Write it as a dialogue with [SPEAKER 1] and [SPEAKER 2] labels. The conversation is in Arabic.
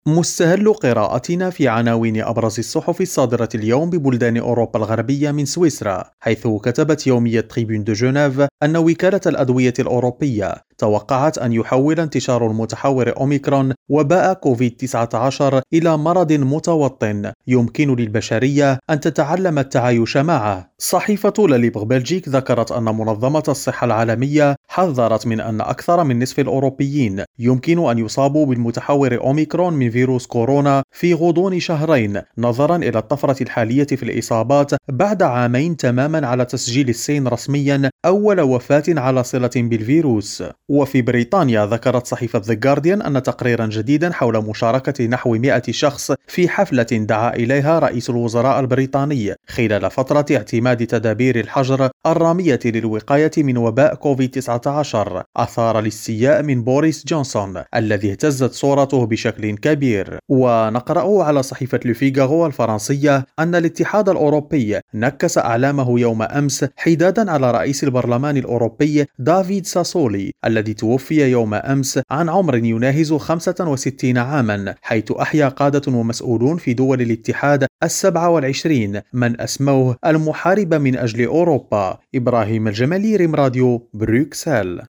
[SPEAKER 1] مستهل قراءتنا في عناوين أبرز الصحف الصادرة اليوم ببلدان أوروبا الغربية من سويسرا، حيث كتبت يومية تريبون دو جنيف أن وكالة الأدوية الأوروبية توقعت أن يحول انتشار المتحور أوميكرون وباء كوفيد-19 إلى مرض متوطن يمكن للبشرية أن تتعلم التعايش معه. صحيفة لليبغ بلجيك ذكرت أن منظمة الصحة العالمية حذرت من أن أكثر من نصف الأوروبيين يمكن أن يصابوا بالمتحور أوميكرون من فيروس كورونا في غضون شهرين، نظرا إلى الطفرة الحالية في الإصابات بعد عامين تماما على تسجيل الصين رسميا أول وفاة على صلة بالفيروس. وفي بريطانيا ذكرت صحيفة The Guardian أن تقريرا جديدا حول مشاركة نحو 100 شخص في حفلة دعا إليها رئيس الوزراء البريطاني خلال فترة اعتماد تدابير الحجر الرامية للوقاية من وباء كوفيد-19 أثار الاستياء من بوريس جونسون الذي اهتزت صورته بشكل كبير. ونقرأ على صحيفة لوفيغارو الفرنسية أن الاتحاد الأوروبي نكس أعلامه يوم أمس حدادا على رئيس البرلمان الأوروبي دافيد ساسولي الذي توفي يوم أمس عن عمر يناهز 65 عاما، حيث أحيا قادة ومسؤولون في دول الاتحاد 27 من أسموه المحارب من أجل أوروبا. إبراهيم الجمالي، ريم راديو، بروكسل.